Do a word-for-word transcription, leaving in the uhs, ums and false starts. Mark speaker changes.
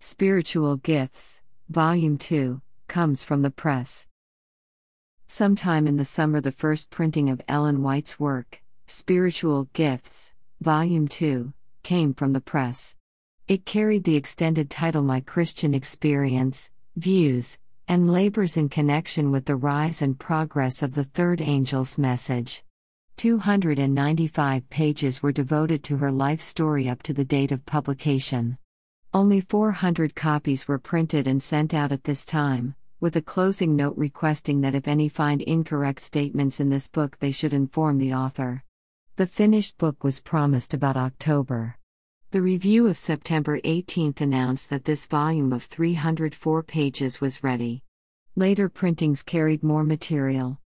Speaker 1: Spiritual Gifts, Volume two, comes from the press. Sometime in the summer, the first printing of Ellen White's work, Spiritual Gifts, Volume two, came from the press. It carried the extended title My Christian Experience, Views, and Labors in Connection with the Rise and Progress of the Third Angel's Message. two hundred ninety-five pages were devoted to her life story up to the date of publication. Only four hundred copies were printed and sent out at this time, with a closing note requesting that if any find incorrect statements in this book they should inform the author. The finished book was promised about October. The review of September eighteenth announced that this volume of three hundred four pages was ready. Later printings carried more material.